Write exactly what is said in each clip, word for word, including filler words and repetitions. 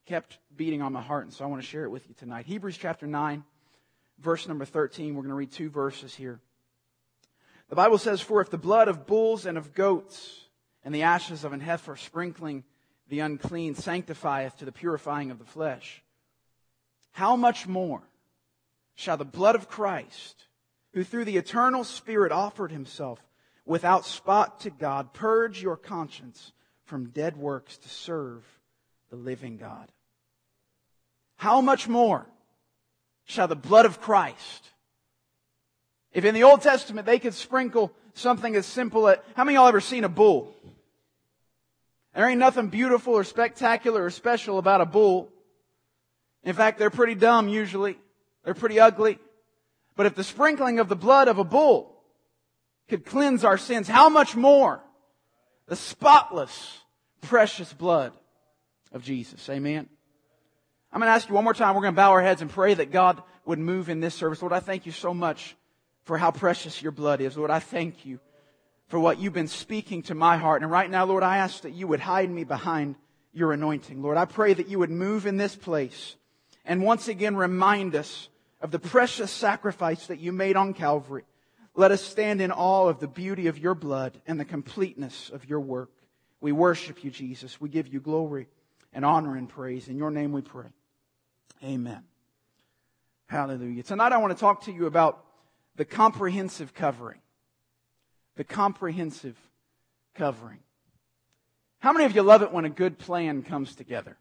kept beating on my heart, and so I want to share it with you tonight. Hebrews chapter nine, verse number thirteen. We're going to read two verses here. The Bible says, "For if the blood of bulls and of goats and the ashes of an heifer sprinkling the unclean sanctifieth to the purifying of the flesh, how much more shall the blood of Christ, who through the eternal Spirit offered Himself without spot to God, purge your conscience from dead works to serve the living God." How much more shall the blood of Christ? If in the Old Testament they could sprinkle something as simple as, how many of y'all ever seen a bull? There ain't nothing beautiful or spectacular or special about a bull. In fact, they're pretty dumb usually. They're pretty ugly. But if the sprinkling of the blood of a bull could cleanse our sins, how much more the spotless, precious blood of Jesus? Amen. I'm going to ask you one more time. We're going to bow our heads and pray that God would move in this service. Lord, I thank you so much for how precious your blood is. Lord, I thank you for what you've been speaking to my heart. And right now, Lord, I ask that you would hide me behind your anointing. Lord, I pray that you would move in this place and once again remind us of the precious sacrifice that you made on Calvary. Let us stand in awe of the beauty of your blood and the completeness of your work. We worship you, Jesus. We give you glory and honor and praise. In your name we pray. Amen. Hallelujah. Tonight I want to talk to you about the comprehensive covering. The comprehensive covering. How many of you love it when a good plan comes together?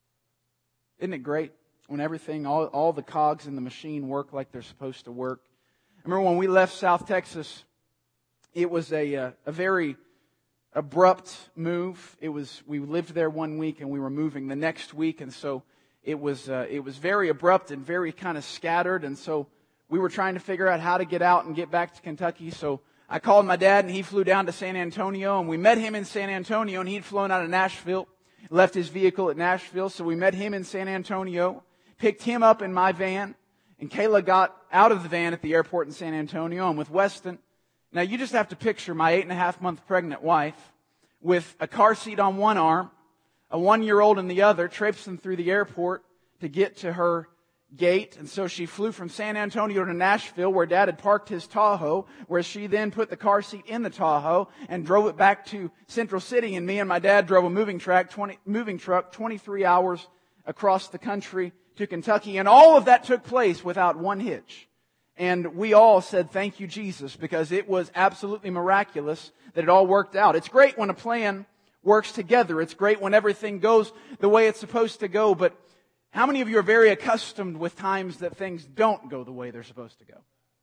Isn't it great when everything, all, all the cogs in the machine work like they're supposed to work? I remember when we left South Texas, it was a, a, a very abrupt move. It was, we lived there one week and we were moving the next week, and so it was, uh, it was very abrupt and very kind of scattered, and so we were trying to figure out how to get out and get back to Kentucky. So I called my dad and he flew down to San Antonio, and we met him in San Antonio, and he'd flown out of Nashville, left his vehicle at Nashville. So we met him in San Antonio, picked him up in my van, and Kayla got out of the van at the airport in San Antonio. And with Weston, now you just have to picture my eight and a half month pregnant wife with a car seat on one arm, a one-year-old in the other, traipsing through the airport to get to her gate. And so she flew from San Antonio to Nashville, where Dad had parked his Tahoe, where she then put the car seat in the Tahoe and drove it back to Central City. And me and my dad drove a moving truck, twenty, moving truck, twenty-three hours across the country to Kentucky. And all of that took place without one hitch. And we all said, thank you, Jesus, because it was absolutely miraculous that it all worked out. It's great when a plan works together. It's great when everything goes the way it's supposed to go. But how many of you are very accustomed with times that things don't go the way they're supposed to go?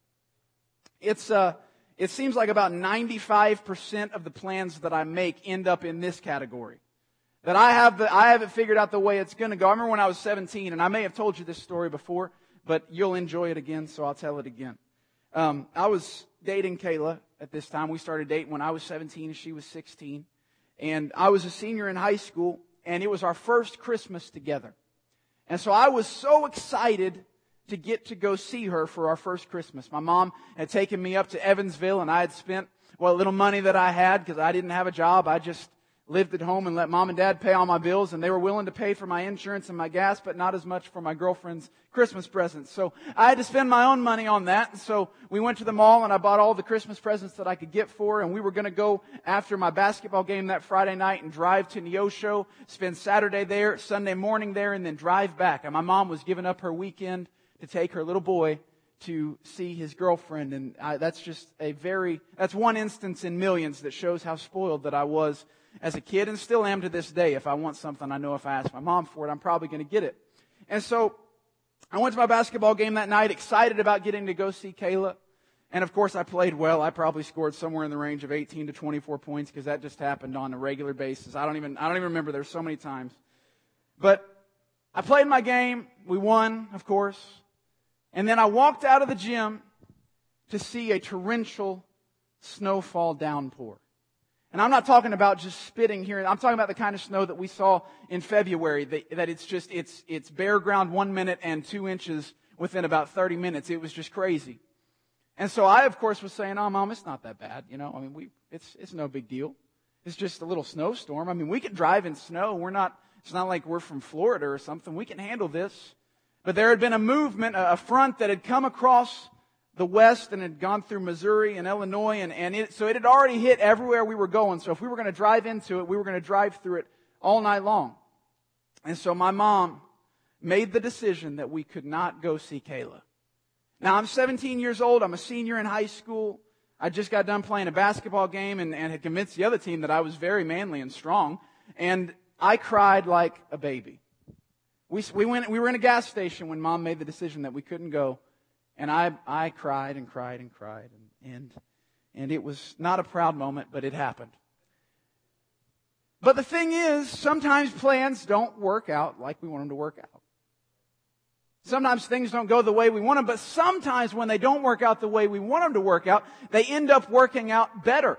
It's uh, it seems like about ninety-five percent of the plans that I make end up in this category. That I have the, I haven't figured out the way it's going to go. I remember when I was seventeen, and I may have told you this story before, but you'll enjoy it again, so I'll tell it again. Um, I was dating Kayla at this time. We started dating when I was seventeen and she was sixteen. And I was a senior in high school, and it was our first Christmas together. And so I was so excited to get to go see her for our first Christmas. My mom had taken me up to Evansville, and I had spent, well, little money that I had, because I didn't have a job. I just lived at home and let Mom and Dad pay all my bills, and they were willing to pay for my insurance and my gas, but not as much for my girlfriend's Christmas presents. So I had to spend my own money on that. And so we went to the mall, and I bought all the Christmas presents that I could get for her, and we were going to go after my basketball game that Friday night and drive to Neosho, spend Saturday there, Sunday morning there, and then drive back. And my mom was giving up her weekend to take her little boy to see his girlfriend. And I, that's just a very, that's one instance in millions that shows how spoiled that I was as a kid, and still am to this day. If I want something, I know if I ask my mom for it, I'm probably going to get it. And so I went to my basketball game that night, excited about getting to go see Kayla. And of course, I played well. I probably scored somewhere in the range of eighteen to twenty-four points, because that just happened on a regular basis. I don't even, I don't even remember. There's so many times. But I played my game. We won, of course. And then I walked out of the gym to see a torrential snowfall downpour. And I'm not talking about just spitting here. I'm talking about the kind of snow that we saw in February, that, that it's just, it's, it's bare ground one minute and two inches within about thirty minutes. It was just crazy. And so I, of course, was saying, oh, Mom, it's not that bad. You know, I mean, we, it's, it's no big deal. It's just a little snowstorm. I mean, we can drive in snow. We're not It's not like we're from Florida or something. We can handle this. But there had been a movement, a front that had come across the West and had gone through Missouri and Illinois. And, and it, so it had already hit everywhere we were going. So if we were going to drive into it, we were going to drive through it all night long. And so my mom made the decision that we could not go see Kayla. Now, I'm seventeen years old. I'm a senior in high school. I just got done playing a basketball game and, and had convinced the other team that I was very manly and strong. And I cried like a baby. We, we, went, we were in a gas station when Mom made the decision that we couldn't go. And I, I cried and cried and cried. And, and, and it was not a proud moment, but it happened. But the thing is, sometimes plans don't work out like we want them to work out. Sometimes things don't go the way we want them, but sometimes when they don't work out the way we want them to work out, they end up working out better.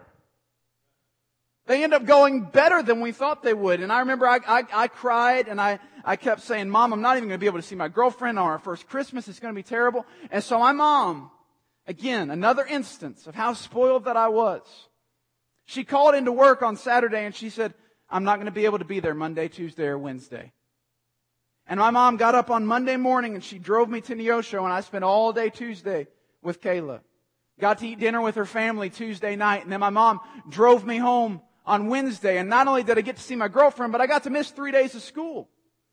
They end up going better than we thought they would. And I remember I, I, I cried and I, I kept saying, Mom, I'm not even going to be able to see my girlfriend on our first Christmas. It's going to be terrible. And so my mom, again, another instance of how spoiled that I was. She called into work on Saturday and she said, I'm not going to be able to be there Monday, Tuesday, or Wednesday. And my mom got up on Monday morning and she drove me to Neosho, and I spent all day Tuesday with Kayla. Got to eat dinner with her family Tuesday night, and then my mom drove me home on Wednesday. And not only did I get to see my girlfriend, but I got to miss three days of school.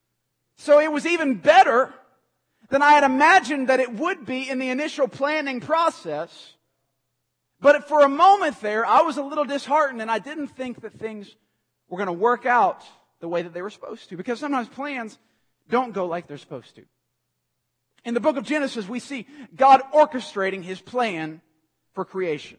So it was even better than I had imagined that it would be in the initial planning process. But for a moment there, I was a little disheartened, and I didn't think that things were going to work out the way that they were supposed to. Because sometimes plans don't go like they're supposed to. In the book of Genesis, we see God orchestrating His plan for creation.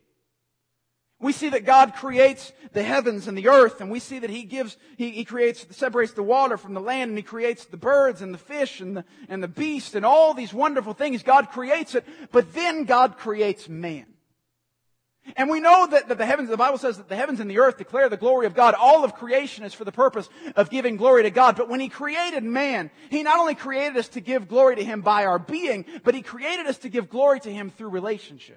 We see that God creates the heavens and the earth, and we see that He gives, He, he creates, separates the water from the land, and He creates the birds and the fish and the, and the beast and all these wonderful things. God creates it, but then God creates man. And we know that, that the heavens, the Bible says that the heavens and the earth declare the glory of God. All of creation is for the purpose of giving glory to God. But when He created man, He not only created us to give glory to Him by our being, but He created us to give glory to Him through relationship.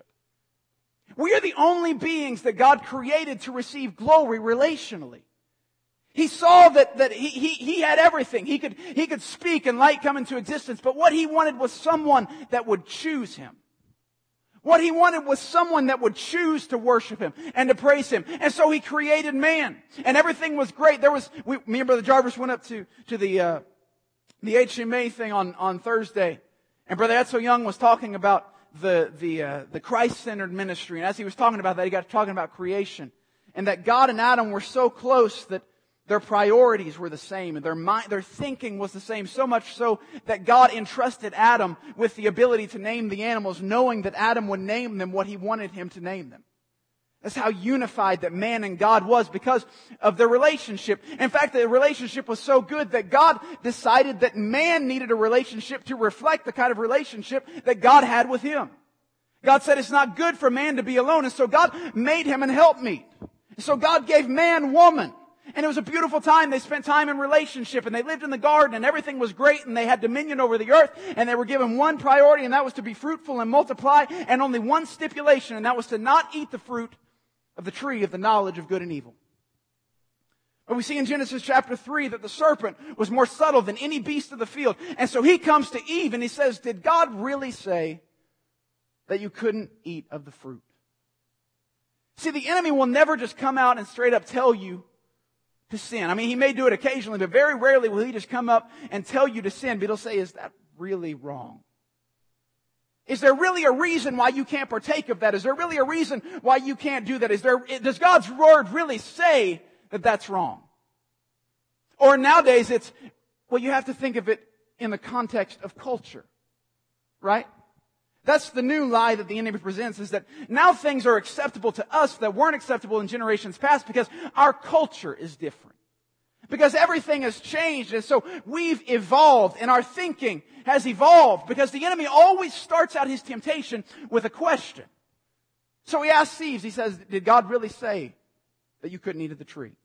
We are the only beings that God created to receive glory relationally. He saw that, that he, he, he had everything. He could, he could speak and light come into existence. But what He wanted was someone that would choose Him. What He wanted was someone that would choose to worship Him and to praise Him. And so He created man. And everything was great. There was, we, me and Brother Jarvis went up to, to the, uh, the H M A thing on, on Thursday. And Brother Edsel Young was talking about the, the, uh, the Christ-centered ministry. And as he was talking about that, he got talking about creation. And that God and Adam were so close that their priorities were the same, and their mind, their thinking was the same, so much so that God entrusted Adam with the ability to name the animals, knowing that Adam would name them what he wanted him to name them. That's how unified that man and God was because of their relationship. In fact, the relationship was so good that God decided that man needed a relationship to reflect the kind of relationship that God had with him. God said it's not good for man to be alone, and so God made him an helpmeet. So God gave man woman. And it was a beautiful time. They spent time in relationship, and they lived in the garden, and everything was great, and they had dominion over the earth, and they were given one priority, and that was to be fruitful and multiply, and only one stipulation, and that was to not eat the fruit of the tree of the knowledge of good and evil. But we see in Genesis chapter three that the serpent was more subtle than any beast of the field. And so he comes to Eve and he says, did God really say that you couldn't eat of the fruit? See, the enemy will never just come out and straight up tell you to sin. I mean, he may do it occasionally, but very rarely will he just come up and tell you to sin. But he'll say, is that really wrong? Is there really a reason why you can't partake of that? Is there really a reason why you can't do that? Is there, does God's word really say that that's wrong? Or nowadays it's, well, you have to think of it in the context of culture, right? That's the new lie that the enemy presents, is that now things are acceptable to us that weren't acceptable in generations past because our culture is different. Because everything has changed, and so we've evolved, and our thinking has evolved, because the enemy always starts out his temptation with a question. So he asks Eve, he says, did God really say that you couldn't eat of the tree?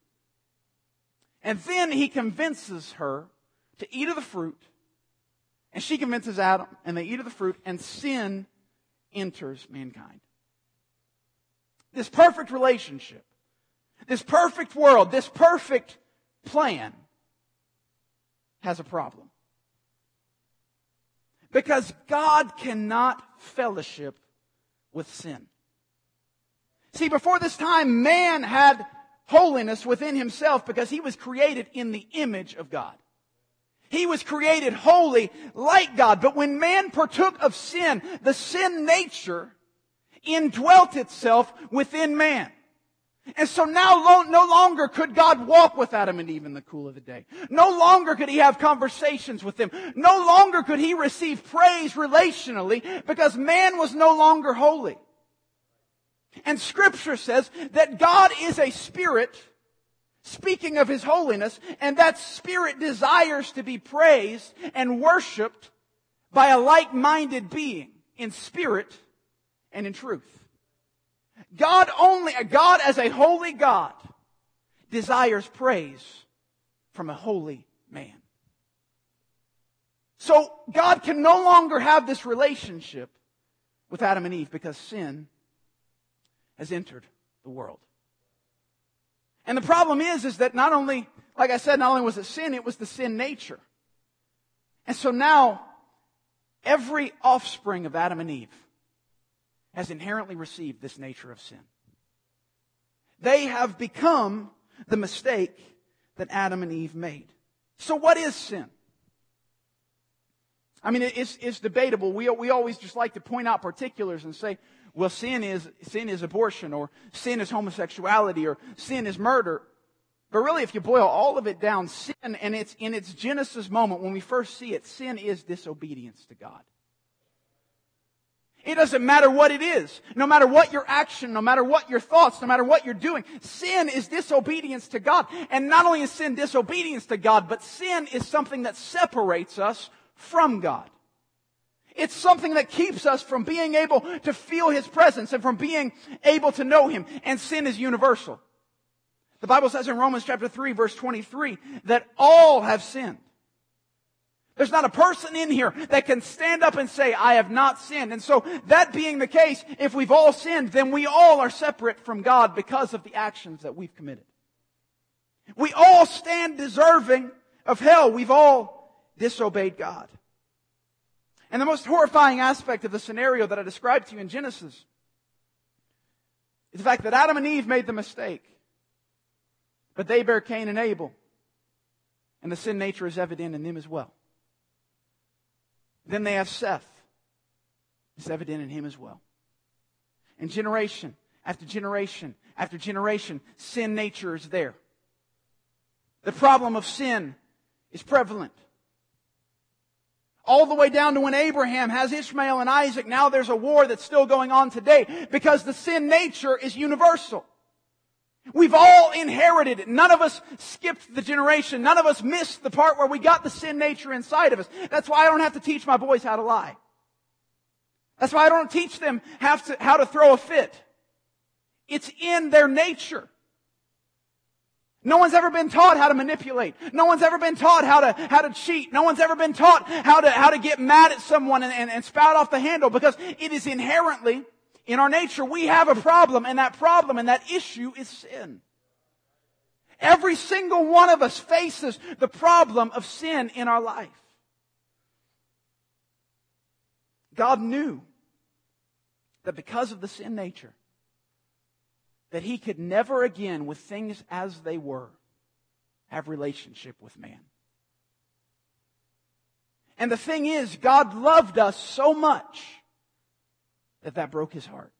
And then he convinces her to eat of the fruit. And she convinces Adam, and they eat of the fruit, and sin enters mankind. This perfect relationship, this perfect world, this perfect plan has a problem. Because God cannot fellowship with sin. See, before this time, man had holiness within himself because he was created in the image of God. He was created holy like God. But when man partook of sin, the sin nature indwelt itself within man. And so now no longer could God walk with Adam and Eve in the cool of the day. No longer could He have conversations with them. No longer could He receive praise relationally because man was no longer holy. And Scripture says that God is a spirit, speaking of His holiness, and that spirit desires to be praised and worshiped by a like-minded being in spirit and in truth. God only, God as a holy God desires praise from a holy man. So God can no longer have this relationship with Adam and Eve because sin has entered the world. And the problem is, is that not only, like I said, not only was it sin, it was the sin nature. And so now, every offspring of Adam and Eve has inherently received this nature of sin. They have become the mistake that Adam and Eve made. So what is sin? I mean, it's, it's debatable. We, we always just like to point out particulars and say, well, sin is, sin is abortion, or sin is homosexuality, or sin is murder. But really, if you boil all of it down, sin, and it's in its Genesis moment, when we first see it, sin is disobedience to God. It doesn't matter what it is. No matter what your action, no matter what your thoughts, no matter what you're doing, sin is disobedience to God. And not only is sin disobedience to God, but sin is something that separates us from God. It's something that keeps us from being able to feel His presence and from being able to know Him. And sin is universal. The Bible says in Romans chapter three, verse twenty-three, that all have sinned. There's not a person in here that can stand up and say, I have not sinned. And so, that being the case, if we've all sinned, then we all are separate from God because of the actions that we've committed. We all stand deserving of hell. We've all disobeyed God. And the most horrifying aspect of the scenario that I described to you in Genesis is the fact that Adam and Eve made the mistake. But they bear Cain and Abel. And the sin nature is evident in them as well. Then they have Seth. It's evident in him as well. And generation after generation after generation, sin nature is there. The problem of sin is prevalent. All the way down to when Abraham has Ishmael and Isaac, now there's a war that's still going on today because the sin nature is universal. We've all inherited it. None of us skipped the generation. None of us missed the part where we got the sin nature inside of us. That's why I don't have to teach my boys how to lie. That's why I don't teach them how to, how to throw a fit. It's in their nature. No one's ever been taught how to manipulate. No one's ever been taught how to, how to cheat. No one's ever been taught how to, how to get mad at someone and, and, and spout off the handle because it is inherently in our nature. We have a problem, and that problem and that issue is sin. Every single one of us faces the problem of sin in our life. God knew that because of the sin nature, that He could never again, with things as they were, have relationship with man. And the thing is, God loved us so much that that broke His heart.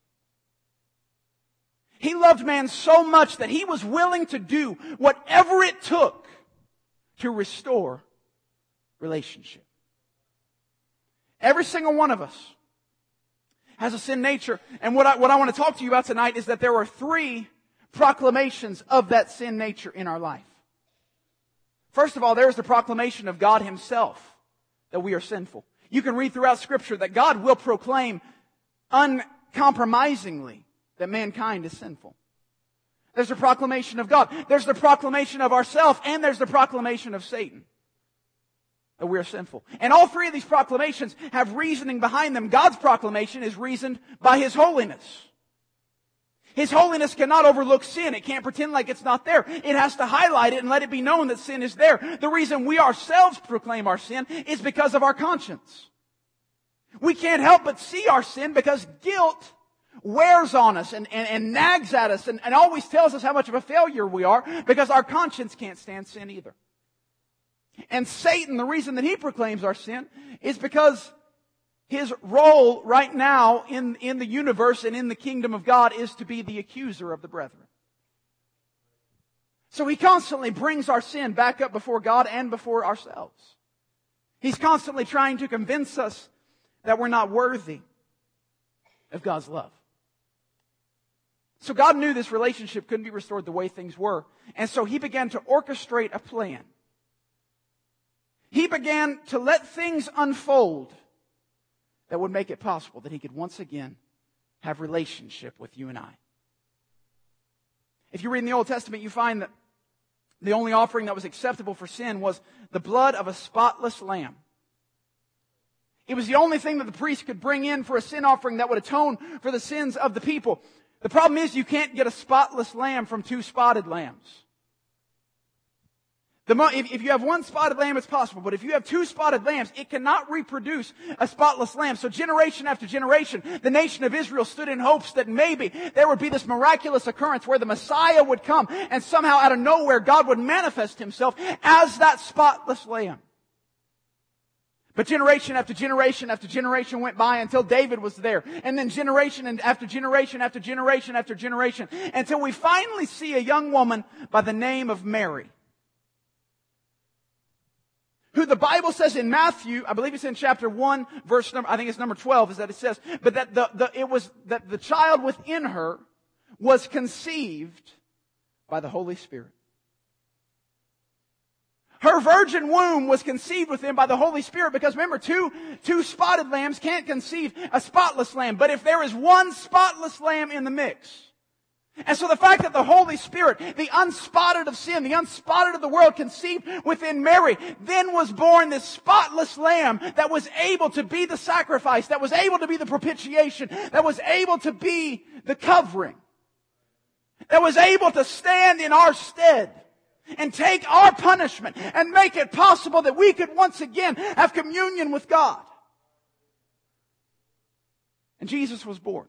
He loved man so much that He was willing to do whatever it took to restore relationship. Every single one of us has a sin nature. And what I, what I want to talk to you about tonight is that there are three proclamations of that sin nature in our life. First of all, there is the proclamation of God Himself that we are sinful. You can read throughout Scripture that God will proclaim uncompromisingly that mankind is sinful. There's the proclamation of God. There's the proclamation of ourselves, and there's the proclamation of Satan that we are sinful. And all three of these proclamations have reasoning behind them. God's proclamation is reasoned by His holiness. His holiness cannot overlook sin. It can't pretend like it's not there. It has to highlight it and let it be known that sin is there. The reason we ourselves proclaim our sin is because of our conscience. We can't help but see our sin because guilt wears on us and, and, and nags at us and, and always tells us how much of a failure we are because our conscience can't stand sin either. And Satan, the reason that he proclaims our sin is because his role right now in, in the universe and in the kingdom of God is to be the accuser of the brethren. So he constantly brings our sin back up before God and before ourselves. He's constantly trying to convince us that we're not worthy of God's love. So God knew this relationship couldn't be restored the way things were. And so He began to orchestrate a plan. He began to let things unfold that would make it possible that He could once again have relationship with you and I. If you read in the Old Testament, you find that the only offering that was acceptable for sin was the blood of a spotless lamb. It was the only thing that the priest could bring in for a sin offering that would atone for the sins of the people. The problem is you can't get a spotless lamb from two spotted lambs. The mo- if, if you have one spotted lamb, it's possible. But if you have two spotted lambs, it cannot reproduce a spotless lamb. So generation after generation, the nation of Israel stood in hopes that maybe there would be this miraculous occurrence where the Messiah would come and somehow out of nowhere God would manifest Himself as that spotless lamb. But generation after generation after generation went by until David was there. And then generation and after generation after generation after generation. Until we finally see a young woman by the name of Mary. Who the Bible says in Matthew, I believe it's in chapter one, verse number, I think it's number twelve, is that it says, but that the, the, it was, that the child within her was conceived by the Holy Spirit. Her virgin womb was conceived within by the Holy Spirit because remember, two, two spotted lambs can't conceive a spotless lamb. But if there is one spotless lamb in the mix, and so the fact that the Holy Spirit, the unspotted of sin, the unspotted of the world, conceived within Mary, then was born this spotless lamb that was able to be the sacrifice, that was able to be the propitiation, that was able to be the covering, that was able to stand in our stead and take our punishment and make it possible that we could once again have communion with God. And Jesus was born.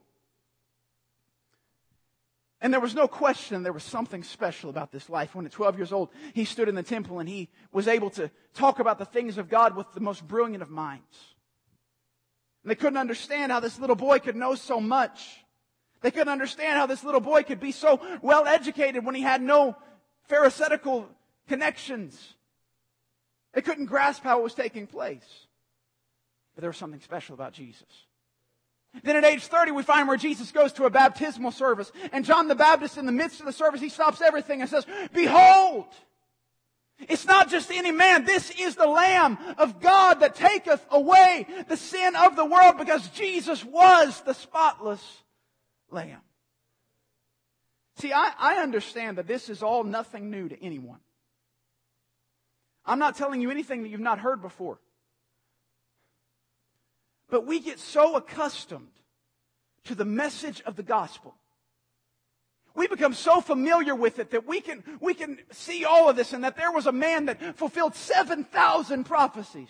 And there was no question there was something special about this life. When at twelve years old, he stood in the temple and he was able to talk about the things of God with the most brilliant of minds. And they couldn't understand how this little boy could know so much. They couldn't understand how this little boy could be so well educated when he had no Pharisaical connections. They couldn't grasp how it was taking place. But there was something special about Jesus. Then at age thirty, we find where Jesus goes to a baptismal service. And John the Baptist, in the midst of the service, he stops everything and says, "Behold, it's not just any man. This is the Lamb of God that taketh away the sin of the world," because Jesus was the spotless Lamb. See, I, I understand that this is all nothing new to anyone. I'm not telling you anything that you've not heard before. But we get so accustomed to the message of the gospel. We become so familiar with it that we can, we can see all of this, and that there was a man that fulfilled seven thousand prophecies.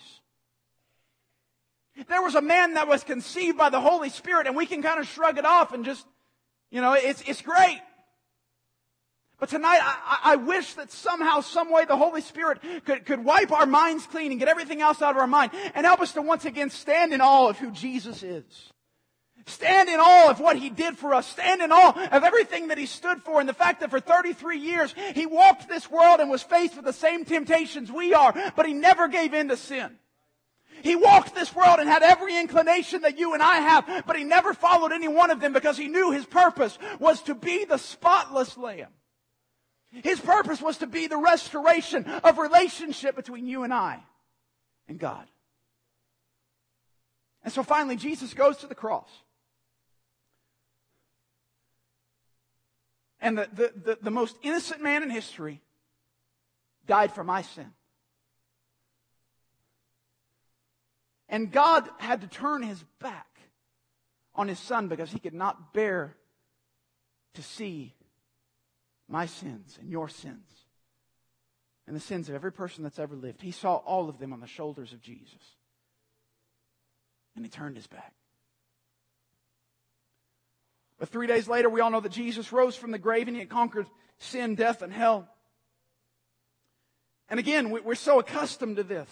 There was a man that was conceived by the Holy Spirit, and we can kind of shrug it off and just, you know, it's, it's great. But tonight, I, I wish that somehow, some way, the Holy Spirit could, could wipe our minds clean and get everything else out of our mind and help us to once again stand in awe of who Jesus is. Stand in awe of what He did for us. Stand in awe of everything that He stood for, and the fact that for thirty-three years He walked this world and was faced with the same temptations we are, but He never gave in to sin. He walked this world and had every inclination that you and I have, but He never followed any one of them because He knew His purpose was to be the spotless Lamb. His purpose was to be the restoration of relationship between you and I and God. And so finally, Jesus goes to the cross. And the, the, the, the most innocent man in history died for my sin. And God had to turn His back on His Son because He could not bear to see my sins and your sins and the sins of every person that's ever lived. He saw all of them on the shoulders of Jesus. And He turned His back. But three days later, we all know that Jesus rose from the grave and He had conquered sin, death, and hell. And again, we're so accustomed to this.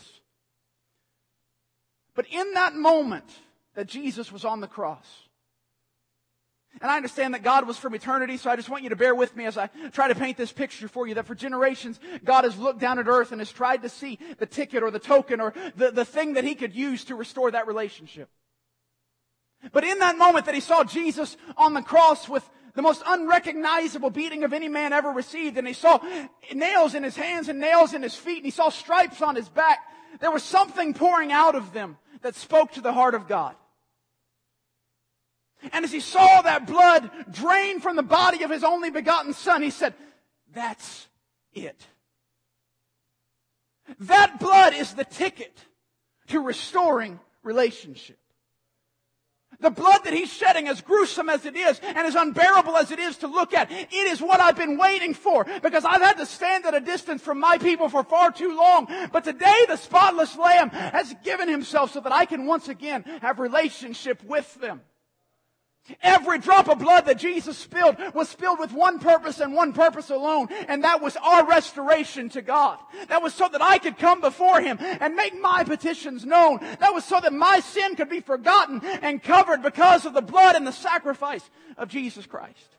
But in that moment that Jesus was on the cross, and I understand that God was from eternity, so I just want you to bear with me as I try to paint this picture for you, that for generations, God has looked down at earth and has tried to see the ticket or the token or the, the thing that He could use to restore that relationship. But in that moment that He saw Jesus on the cross with the most unrecognizable beating of any man ever received, and He saw nails in His hands and nails in His feet, and He saw stripes on His back, there was something pouring out of them that spoke to the heart of God. And as He saw that blood drain from the body of His only begotten Son, He said, that's it. That blood is the ticket to restoring relationship. The blood that He's shedding, as gruesome as it is and as unbearable as it is to look at, it is what I've been waiting for, because I've had to stand at a distance from my people for far too long. But today the spotless Lamb has given Himself so that I can once again have relationship with them. Every drop of blood that Jesus spilled was spilled with one purpose and one purpose alone, and that was our restoration to God. That was so that I could come before Him and make my petitions known. That was so that my sin could be forgotten and covered because of the blood and the sacrifice of Jesus Christ.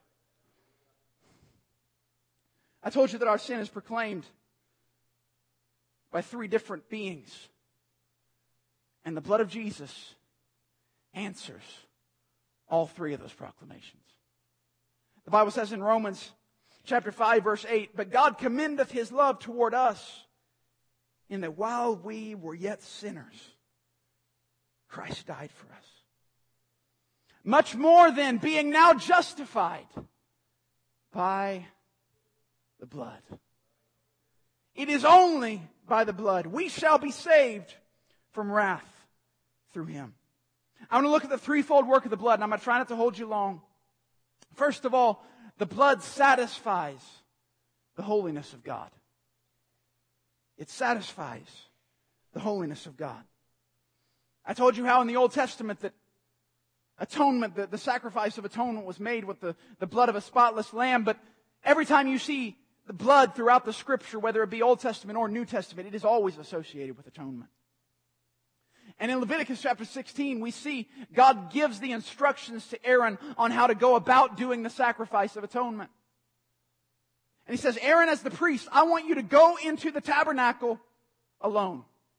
I told you that our sin is proclaimed by three different beings, and the blood of Jesus answers all three of those proclamations. The Bible says in Romans chapter five, verse eight, "But God commendeth His love toward us, in that while we were yet sinners, Christ died for us. Much more then, being now justified by the blood." It is only by the blood we shall be saved from wrath through Him. I want to look at the threefold work of the blood, and I'm going to try not to hold you long. First of all, the blood satisfies the holiness of God. It satisfies the holiness of God. I told you how in the Old Testament that atonement, the, the sacrifice of atonement was made with the, the blood of a spotless lamb, but every time you see the blood throughout the Scripture, whether it be Old Testament or New Testament, it is always associated with atonement. And in Leviticus chapter sixteen, we see God gives the instructions to Aaron on how to go about doing the sacrifice of atonement. And He says, Aaron, as the priest, I want you to go into the tabernacle alone.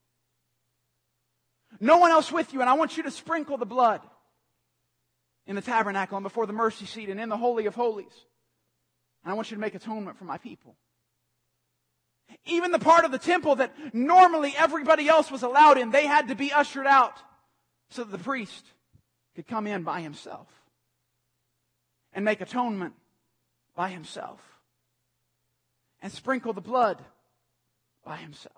No one else with you, and I want you to sprinkle the blood in the tabernacle and before the mercy seat and in the Holy of Holies. And I want you to make atonement for my people. Even the part of the temple that normally everybody else was allowed in, they had to be ushered out so that the priest could come in by himself and make atonement by himself and sprinkle the blood by himself.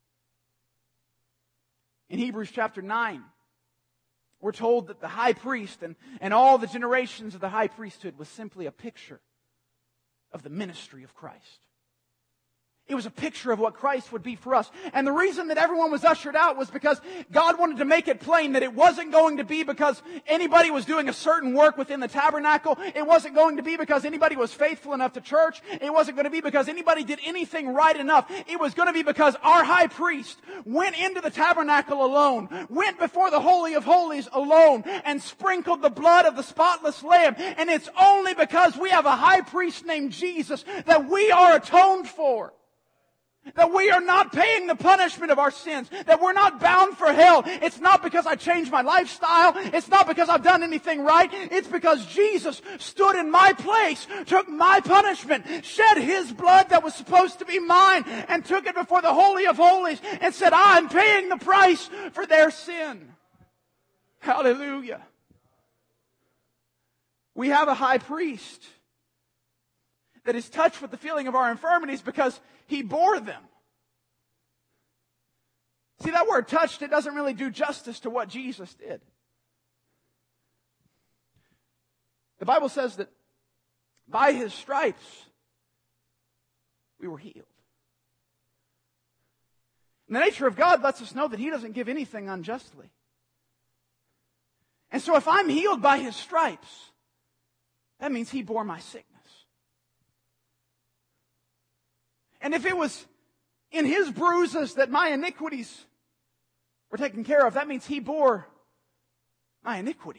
In Hebrews chapter nine, we're told that the high priest and, and all the generations of the high priesthood was simply a picture of the ministry of Christ. It was a picture of what Christ would be for us. And the reason that everyone was ushered out was because God wanted to make it plain that it wasn't going to be because anybody was doing a certain work within the tabernacle. It wasn't going to be because anybody was faithful enough to church. It wasn't going to be because anybody did anything right enough. It was going to be because our high priest went into the tabernacle alone, went before the Holy of Holies alone, and sprinkled the blood of the spotless lamb. And it's only because we have a high priest named Jesus that we are atoned for. That we are not paying the punishment of our sins. That we're not bound for hell. It's not because I changed my lifestyle. It's not because I've done anything right. It's because Jesus stood in my place, took my punishment, shed His blood that was supposed to be mine, and took it before the Holy of Holies and said, I'm paying the price for their sin. Hallelujah. We have a high priest that is touched with the feeling of our infirmities because He bore them. See, that word touched, it doesn't really do justice to what Jesus did. The Bible says that By His stripes, we were healed. And the nature of God lets us know that He doesn't give anything unjustly. And so if I'm healed by His stripes, that means He bore my sickness. And if it was in His bruises that my iniquities were taken care of, that means He bore my iniquities.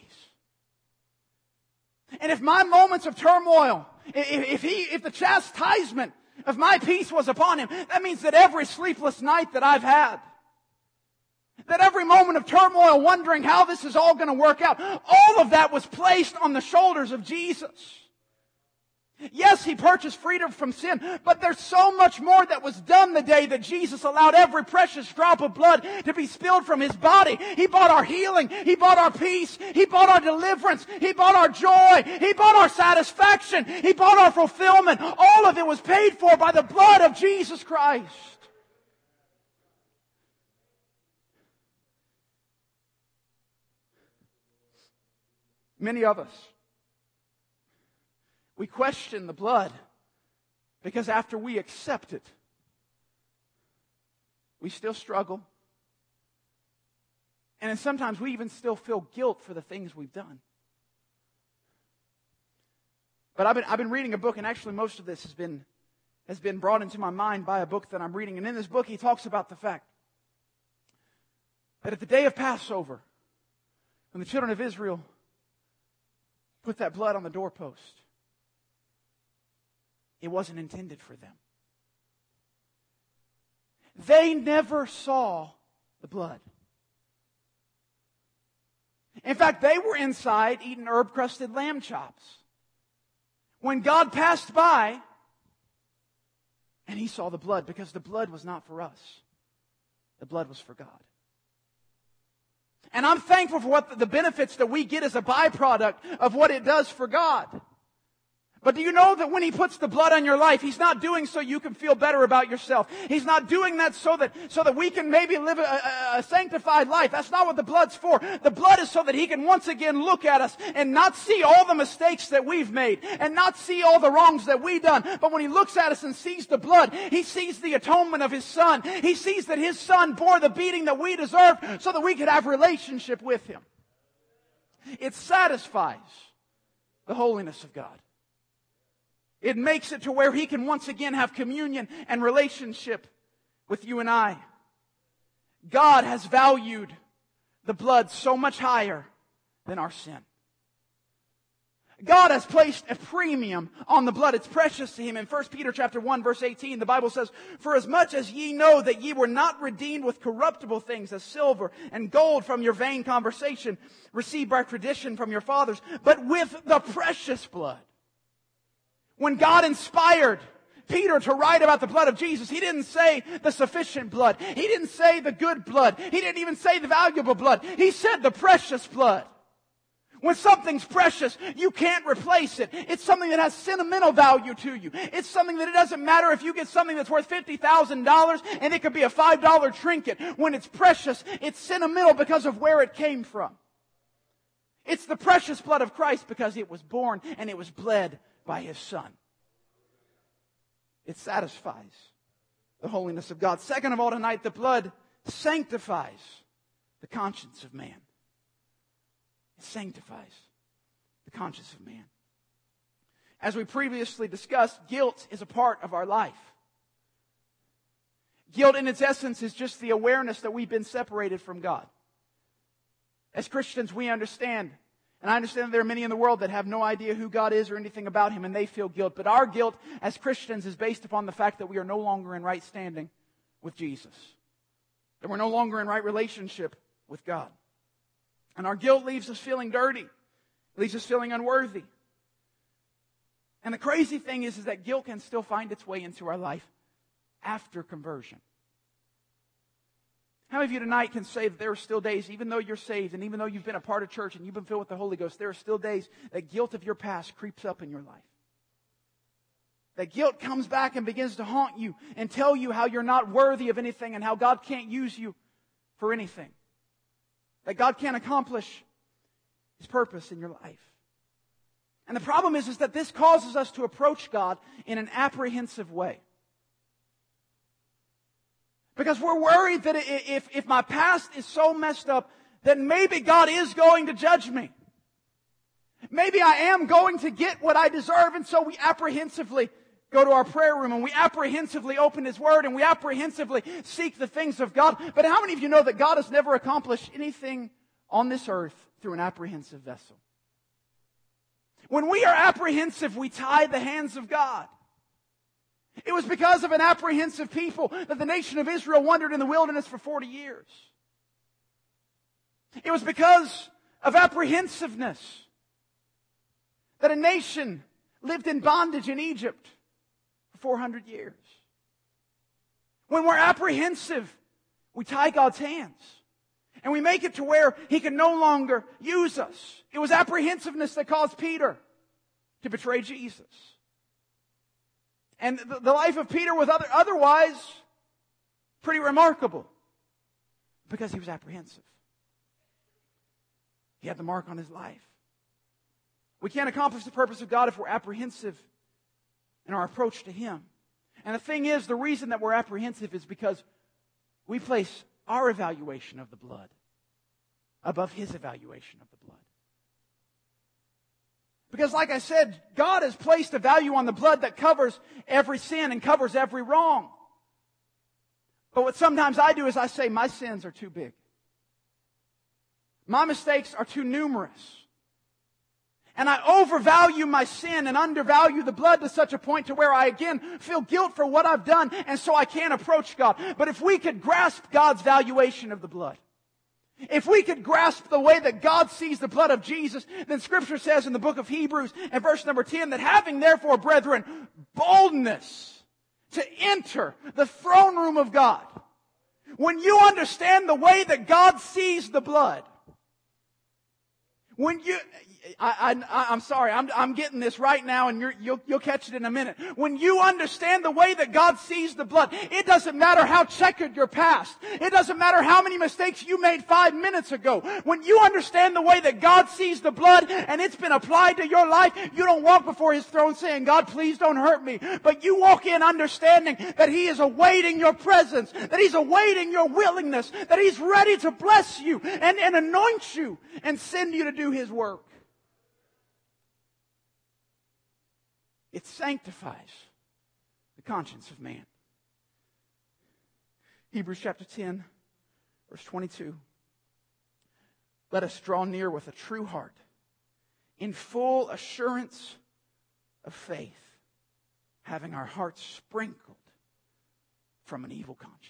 And if my moments of turmoil, if, if He, if the chastisement of my peace was upon Him, that means that every sleepless night that I've had, that every moment of turmoil wondering how this is all going to work out, all of that was placed on the shoulders of Jesus. Yes, He purchased freedom from sin, but there's so much more that was done the day that Jesus allowed every precious drop of blood to be spilled from His body. He bought our healing. He bought our peace. He bought our deliverance. He bought our joy. He bought our satisfaction. He bought our fulfillment. All of it was paid for by the blood of Jesus Christ. Many of us, we question the blood because after we accept it, we still struggle. And then sometimes we even still feel guilt for the things we've done. But I've been, I've been reading a book, and actually most of this has been, has been brought into my mind by a book that I'm reading. And in this book, he talks about the fact that at the day of Passover, when the children of Israel put that blood on the doorpost, it wasn't intended for them. They never saw the blood. In fact, they were inside eating herb-crusted lamb chops when God passed by and He saw the blood, because the blood was not for us. The blood was for God. And I'm thankful for what the benefits that we get as a byproduct of what it does for God. But do you know that when He puts the blood on your life, He's not doing so you can feel better about yourself. He's not doing that so that, so that we can maybe live a, a, a sanctified life. That's not what the blood's for. The blood is so that He can once again look at us and not see all the mistakes that we've made and not see all the wrongs that we've done. But when He looks at us and sees the blood, He sees the atonement of His Son. He sees that His Son bore the beating that we deserve so that we could have relationship with Him. It satisfies the holiness of God. It makes it to where He can once again have communion and relationship with you and I. God has valued the blood so much higher than our sin. God has placed a premium on the blood. It's precious to Him. In First Peter chapter one, verse eighteen, the Bible says, "For as much as ye know that ye were not redeemed with corruptible things as silver and gold from your vain conversation, received by tradition from your fathers, but with the precious blood." When God inspired Peter to write about the blood of Jesus, He didn't say the sufficient blood. He didn't say the good blood. He didn't even say the valuable blood. He said the precious blood. When something's precious, you can't replace it. It's something that has sentimental value to you. It's something that it doesn't matter if you get something that's worth fifty thousand dollars and it could be a five dollar trinket. When it's precious, it's sentimental because of where it came from. It's the precious blood of Christ because it was born and it was bled by His Son. It satisfies the holiness of God. Second of all tonight, the blood sanctifies the conscience of man. It sanctifies the conscience of man. As we previously discussed, guilt is a part of our life. Guilt in its essence is just the awareness that we've been separated from God. As Christians, we understand, and I understand that there are many in the world that have no idea who God is or anything about Him, and they feel guilt. But our guilt as Christians is based upon the fact that we are no longer in right standing with Jesus. That we're no longer in right relationship with God. And our guilt leaves us feeling dirty. Leaves us feeling unworthy. And the crazy thing is, is that guilt can still find its way into our life after conversion. How many of you tonight can say that there are still days, even though you're saved and even though you've been a part of church and you've been filled with the Holy Ghost, there are still days that guilt of your past creeps up in your life? That guilt comes back and begins to haunt you and tell you how you're not worthy of anything and how God can't use you for anything. That God can't accomplish His purpose in your life. And the problem is, is that this causes us to approach God in an apprehensive way. Because we're worried that if, if my past is so messed up, then maybe God is going to judge me. Maybe I am going to get what I deserve, and so we apprehensively go to our prayer room and we apprehensively open His Word and we apprehensively seek the things of God. But how many of you know that God has never accomplished anything on this earth through an apprehensive vessel? When we are apprehensive, we tie the hands of God. It was because of an apprehensive people that the nation of Israel wandered in the wilderness for forty years. It was because of apprehensiveness that a nation lived in bondage in Egypt for four hundred years. When we're apprehensive, we tie God's hands. And we make it to where He can no longer use us. It was apprehensiveness that caused Peter to betray Jesus. And the life of Peter was other, otherwise pretty remarkable because he was apprehensive. He had the mark on his life. We can't accomplish the purpose of God if we're apprehensive in our approach to Him. And the thing is, the reason that we're apprehensive is because we place our evaluation of the blood above His evaluation of the blood. Because like I said, God has placed a value on the blood that covers every sin and covers every wrong. But what sometimes I do is I say, my sins are too big. My mistakes are too numerous. And I overvalue my sin and undervalue the blood to such a point to where I again feel guilt for what I've done, and so I can't approach God. But if we could grasp God's valuation of the blood, if we could grasp the way that God sees the blood of Jesus, then Scripture says in the book of Hebrews, in verse number ten, that having therefore, brethren, boldness to enter the throne room of God. When you understand the way that God sees the blood, when you, I, I, I'm sorry, I'm, I'm getting this right now, and you're, you'll, you'll catch it in a minute. When you understand the way that God sees the blood, it doesn't matter how checkered your past. It doesn't matter how many mistakes you made five minutes ago. When you understand the way that God sees the blood and it's been applied to your life, you don't walk before His throne saying, God, please don't hurt me. But you walk in understanding that He is awaiting your presence, that He's awaiting your willingness, that He's ready to bless you and, and anoint you and send you to do His work. It sanctifies the conscience of man. Hebrews chapter ten, verse twenty-two. Let us draw near with a true heart, in full assurance of faith, having our hearts sprinkled from an evil conscience.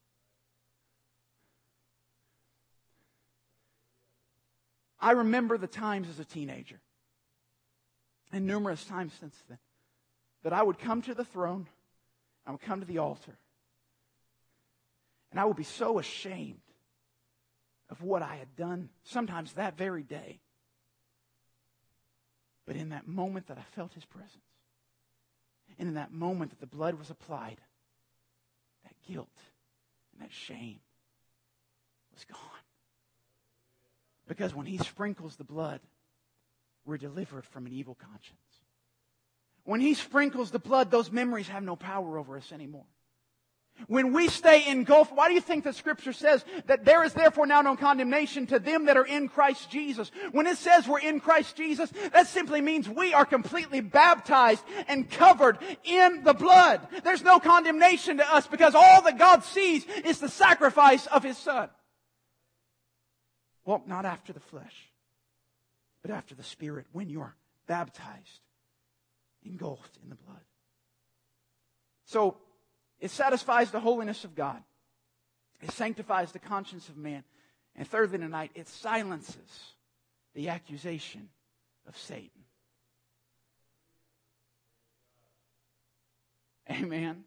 I remember the times as a teenager, and numerous times since then, that I would come to the throne, I would come to the altar, and I would be so ashamed of what I had done, sometimes that very day. But in that moment that I felt His presence, and in that moment that the blood was applied, that guilt and that shame was gone. Because when He sprinkles the blood, we're delivered from an evil conscience. When He sprinkles the blood, those memories have no power over us anymore. When we stay engulfed, why do you think the Scripture says that there is therefore now no condemnation to them that are in Christ Jesus? When it says we're in Christ Jesus, that simply means we are completely baptized and covered in the blood. There's no condemnation to us because all that God sees is the sacrifice of His Son. Well, not after the flesh, but after the Spirit, when you're baptized, engulfed in the blood. So, it satisfies the holiness of God. It sanctifies the conscience of man. And thirdly tonight, it silences the accusation of Satan. Amen.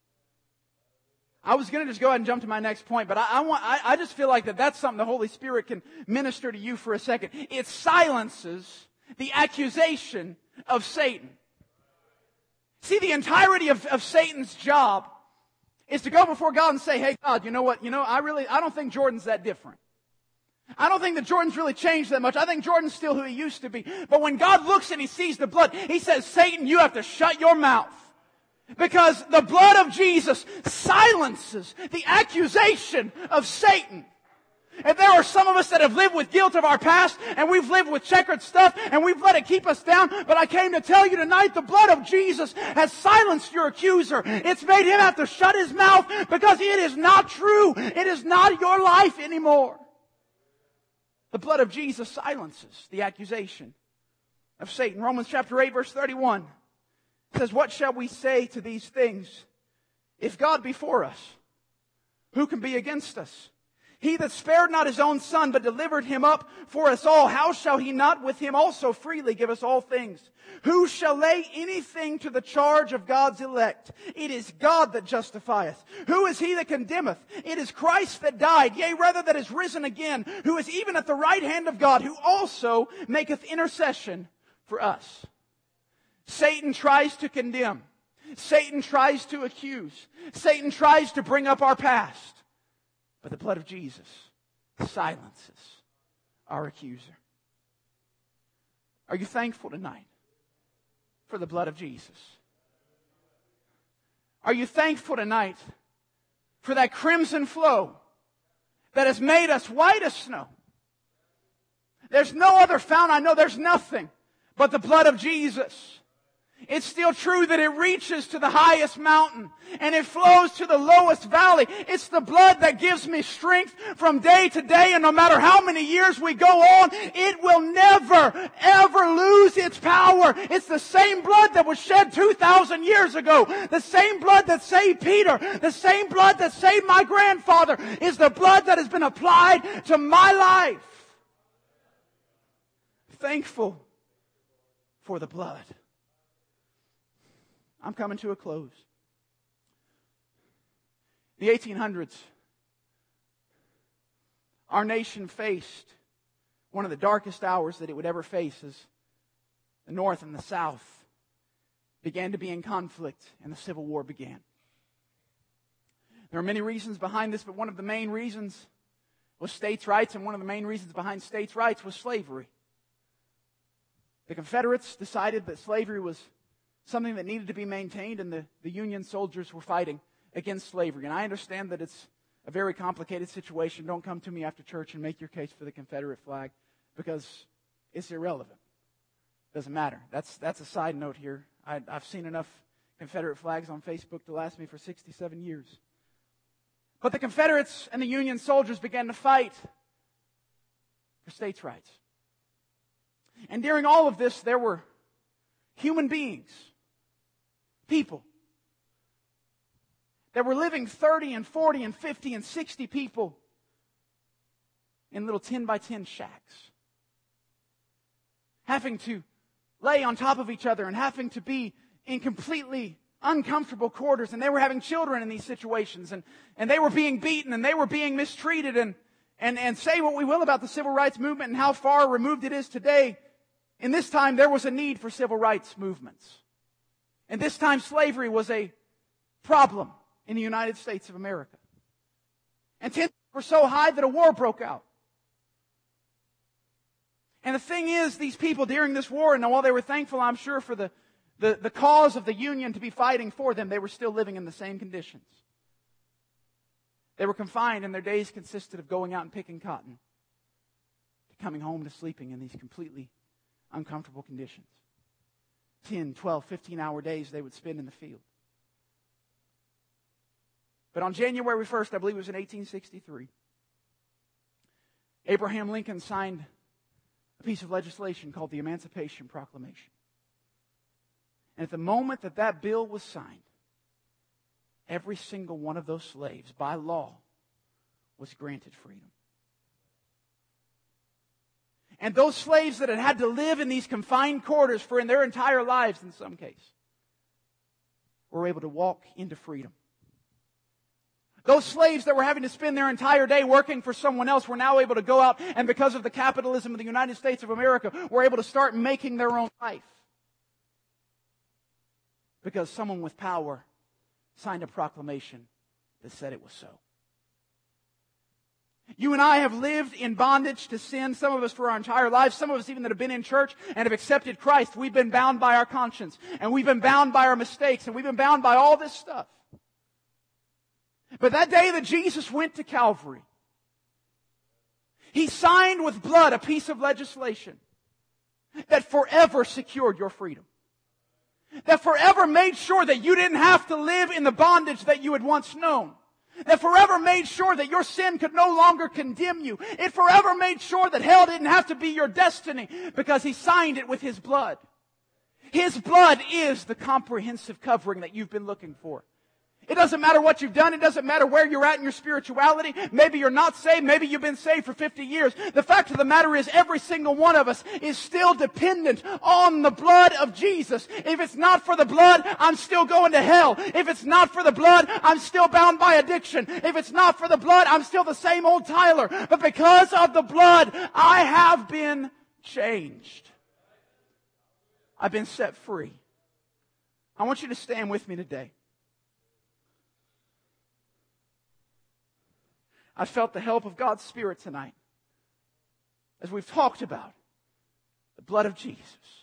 I was going to just go ahead and jump to my next point, but I, I want, I, I just feel like that that's something the Holy Spirit can minister to you for a second. It silences the accusation of Satan. See, the entirety of, of Satan's job is to go before God and say, hey, God, you know what? You know, I really, I don't think Jordan's that different. I don't think that Jordan's really changed that much. I think Jordan's still who he used to be. But when God looks and he sees the blood, he says, Satan, you have to shut your mouth. Because the blood of Jesus silences the accusation of Satan. And there are some of us that have lived with guilt of our past, and we've lived with checkered stuff, and we've let it keep us down. But I came to tell you tonight, the blood of Jesus has silenced your accuser. It's made him have to shut his mouth because it is not true. It is not your life anymore. The blood of Jesus silences the accusation of Satan. Romans chapter eight, verse thirty-one says, what shall we say to these things? If God be for us, who can be against us? He that spared not his own Son, but delivered him up for us all, how shall he not with him also freely give us all things? Who shall lay anything to the charge of God's elect? It is God that justifieth. Who is he that condemneth? It is Christ that died, yea, rather that is risen again, who is even at the right hand of God, who also maketh intercession for us. Satan tries to condemn. Satan tries to accuse. Satan tries to bring up our past. But the blood of Jesus silences our accuser. Are you thankful tonight for the blood of Jesus? Are you thankful tonight for that crimson flow that has made us white as snow? There's no other fount. I know there's nothing but the blood of Jesus. It's still true that it reaches to the highest mountain and it flows to the lowest valley. It's the blood that gives me strength from day to day, and no matter how many years we go on, it will never, ever lose its power. It's the same blood that was shed two thousand years ago. The same blood that saved Peter. The same blood that saved my grandfather is the blood that has been applied to my life. Thankful for the blood. I'm coming to a close. The eighteen hundreds, our nation faced one of the darkest hours that it would ever face as the North and the South began to be in conflict and the Civil War began. There are many reasons behind this, but one of the main reasons was states' rights, and one of the main reasons behind states' rights was slavery. The Confederates decided that slavery was something that needed to be maintained, and the, the Union soldiers were fighting against slavery. And I understand that it's a very complicated situation. Don't come to me after church and make your case for the Confederate flag, because it's irrelevant. Doesn't matter. That's that's a side note here. I, I've seen enough Confederate flags on Facebook to last me for sixty-seven years. But the Confederates and the Union soldiers began to fight for states' rights. And during all of this, there were human beings, people, that were living thirty and forty and fifty and sixty people in little ten by ten shacks, having to lay on top of each other and having to be in completely uncomfortable quarters. And they were having children in these situations, and, and they were being beaten, and they were being mistreated. And, and, and say what we will about the civil rights movement and how far removed it is today, in this time there was a need for civil rights movements. And this time slavery was a problem in the United States of America. And tensions were so high that a war broke out. And the thing is, these people during this war, and while they were thankful, I'm sure, for the, the, the cause of the Union to be fighting for them, they were still living in the same conditions. They were confined, and their days consisted of going out and picking cotton, to coming home to sleeping in these completely uncomfortable conditions. ten, twelve, fifteen hour days they would spend in the field. But on January first, I believe it was in eighteen sixty-three, Abraham Lincoln signed a piece of legislation called the Emancipation Proclamation. And at the moment that that bill was signed, every single one of those slaves, by law, was granted freedom. And those slaves that had had to live in these confined quarters for in their entire lives, in some case, were able to walk into freedom. Those slaves that were having to spend their entire day working for someone else were now able to go out, and because of the capitalism of the United States of America, were able to start making their own life. Because someone with power signed a proclamation that said it was so. You and I have lived in bondage to sin, some of us for our entire lives, some of us even that have been in church and have accepted Christ. We've been bound by our conscience, and we've been bound by our mistakes, and we've been bound by all this stuff. But that day that Jesus went to Calvary, He signed with blood a piece of legislation that forever secured your freedom. That forever made sure that you didn't have to live in the bondage that you had once known. That forever made sure that your sin could no longer condemn you. It forever made sure that hell didn't have to be your destiny because He signed it with His blood. His blood is the comprehensive covering that you've been looking for. It doesn't matter what you've done. It doesn't matter where you're at in your spirituality. Maybe you're not saved. Maybe you've been saved for fifty years. The fact of the matter is every single one of us is still dependent on the blood of Jesus. If it's not for the blood, I'm still going to hell. If it's not for the blood, I'm still bound by addiction. If it's not for the blood, I'm still the same old Tyler. But because of the blood, I have been changed. I've been set free. I want you to stand with me today. I felt the help of God's Spirit tonight as we've talked about the blood of Jesus.